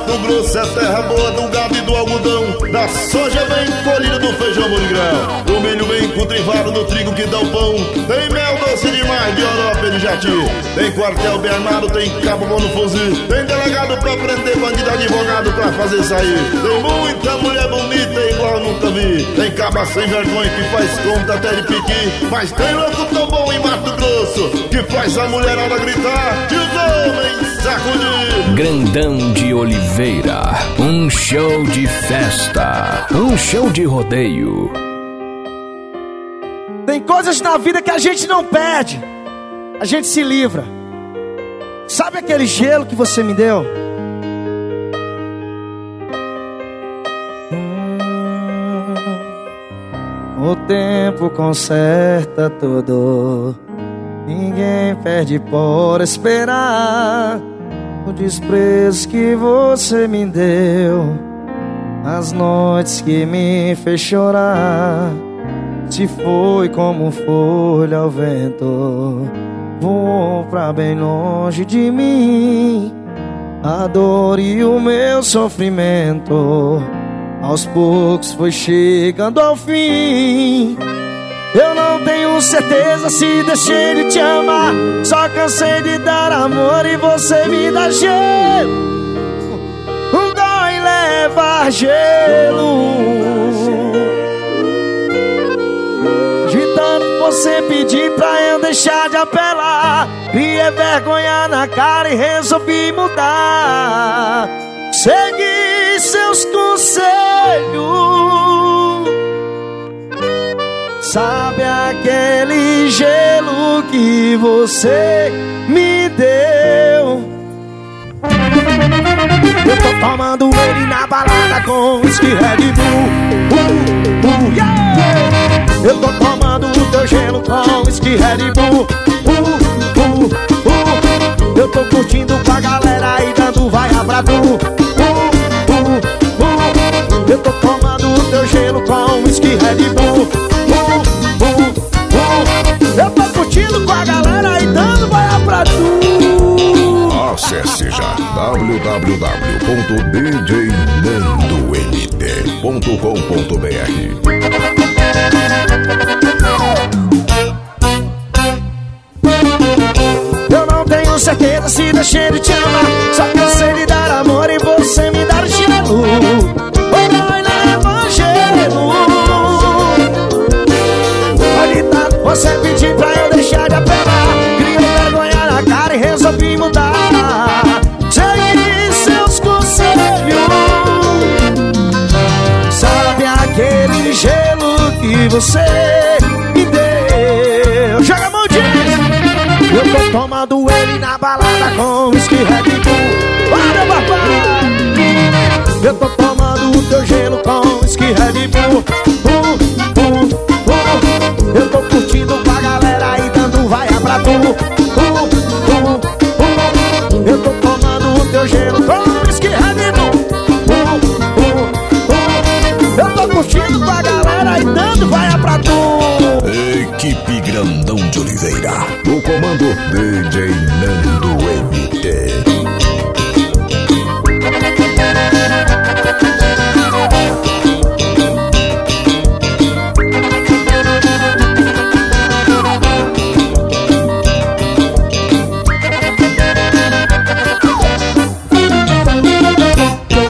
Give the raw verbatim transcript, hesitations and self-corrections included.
Mato Grosso é terra boa do gado e do algodão, da soja bem colhida, do feijão bom de grão. O milho vem cultivado do trigo que dá o pão. Tem mel doce demais de Europa e de Jati. Tem quartel bem armado, tem cabo bom no fuzil. Tem delegado pra prender bandido, advogado pra fazer sair. Tem muita mulher bonita igual eu nunca vi. Tem caba sem vergonha que faz conta até de piqui. Mas tem louco tão bom em Mato Grosso que faz a mulherada gritar e os homens sacudir. Grandão de Oliveira, um show de festa, um show de rodeio. Tem coisas na vida que a gente não perde, a gente se livra. Sabe aquele gelo que você me deu? O tempo conserta tudo, ninguém perde por esperar. O desprezo que você me deu, as noites que me fez chorar, se foi como folha ao vento, voou pra bem longe de mim. A dor e o meu sofrimento aos poucos foi chegando ao fim. Eu não tenho certeza se deixei de te amar, só cansei de dar amor e você me dá gelo. Dói levar gelo. De tanto você pedir pra eu deixar de apelar, criei vergonha na cara e resolvi mudar. Segui seus conselhos. Sabe aquele gelo que você me deu? Eu tô tomando ele na balada com whisky Red Bull. uh, uh, yeah! Eu tô tomando o teu gelo com whisky Red Bull. uh, uh, uh. Eu tô curtindo com a galera e dando vaia pra tu. uh, uh, uh. Eu tô tomando o teu gelo com whisky Red Bull. Eu tô curtindo com a galera e dando vaia pra tu. Acesse já w w w ponto d j nando m t ponto com ponto b r. Eu não tenho certeza se deixei de te amar, só cansei de dar amor e você me dar gelo. Oi, vai levar gelo. Você pediu pra eu deixar de apelar, criei vergonha na cara e resolvi mudar. Segui seus conselhos. Sabe aquele gelo que você me deu? Joga a mão disso. Eu tô tomando ele na balada com whisky Red Bull. Para, papai. Eu tô tomando o teu gelo com whisky Red Bull. uh, uh, uh. Eu tô curtindo com a galera e dando vaia pra tu. uh, uh, uh. Eu tô tomando o teu gelo com whisky Red Bull. uh, uh, uh. Eu tô curtindo com a galera e dando vaia pra tu. Equipe Grandão de Oliveira, no comando D J Nando M T.